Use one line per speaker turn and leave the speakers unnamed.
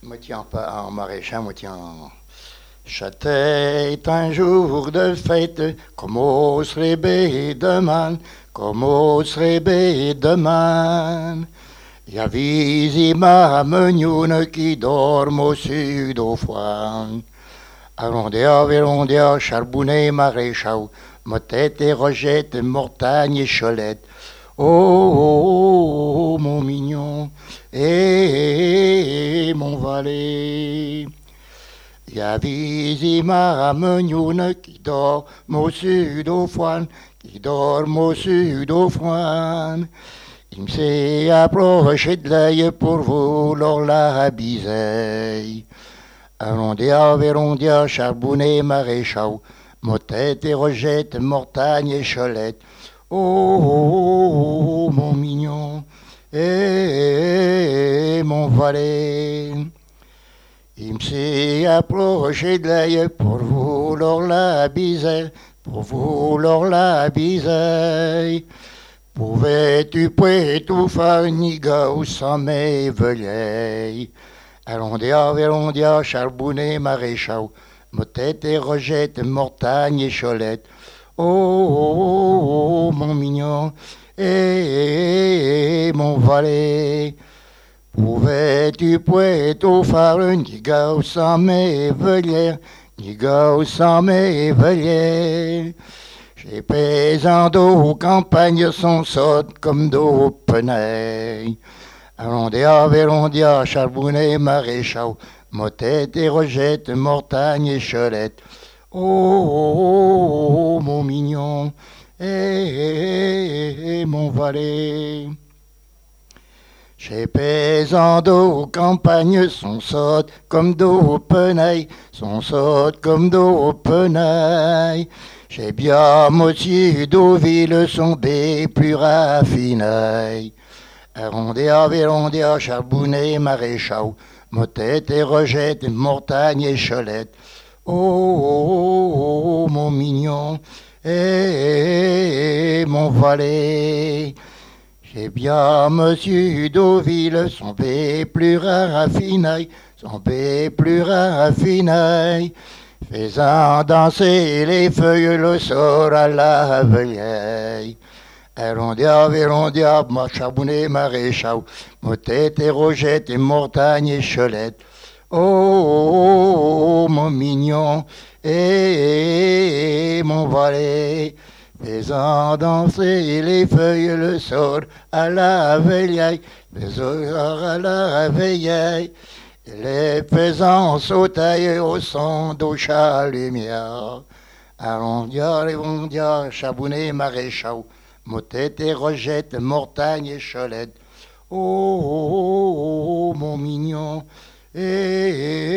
moitié en maraîchage, moitié en... C'était un jour de fête, comme au serait demain, comme au serait demain. Y a visima menioune qui dorme au sud au foin. Arrondia, Vérondia, Charbonnet, Maréchal, Motette et Rogette, Mortagne et Cholette. Oh, mon mignon, et mon valet. Y a visima menioune qui dort au sud au foin, qui dort au sud au foin. Il me s'est approché de l'œil pour vouloir la biseille. Arrondia, Vérondia, Charbonnet, Maréchal, Motette et Rogette, Mortagne et Cholette. Oh, mon mignon, et mon valet. Il me s'est approché de l'œil pour vouloir la biseille, pour vouloir la biseille. Pouvais-tu tout faire niga ou sans mes veuillets? Arrondia, Vérondia, Charbonnet, Maréchal, Motette et Rogette, Mortagne et Cholette. Oh, mon mignon, et mon valet. Pouvais-tu tout faire niga ou sans mes veuillets? Niga ou sans mes veuillets? J'ai paysans d'eau campagne sont sottes comme d'eau peneille. Arrondia, Vérondia, Charbonnet, Maréchal, Motette et Rogette, Mortagne et Cholette. Oh, mon mignon, et mon valet. Chez paysans d'eau campagne sont sottes comme d'eau peneille, sont sottes comme d'eau peneille. Chez bien moitié d'Auville sont des plus raffinés. Arrondia, Vérondia, Charbonnet, Maréchal, Motette et Rogette, Mortagne et Cholette. Oh, mon mignon, et mon valet. J'ai bien monsieur d'Auville, son bé plus raffiné, son bé plus raffiné. Faisant danser les feuilles le sort à la vieille. Arrondia, Vérondia, Charbonnet, Maréchal, Motette et Rogette et Mortagne et Cholette. Oh, mon mignon, et mon valet. Faisant danser les feuilles le sort à la veille, le sort à la veille. Les faisant sauter au son d'eau lumière. Arrondia, Vérondia, Charbonnet, Maréchal, Motette et Rogette, Mortagne et Cholette. Oh, mon mignon, et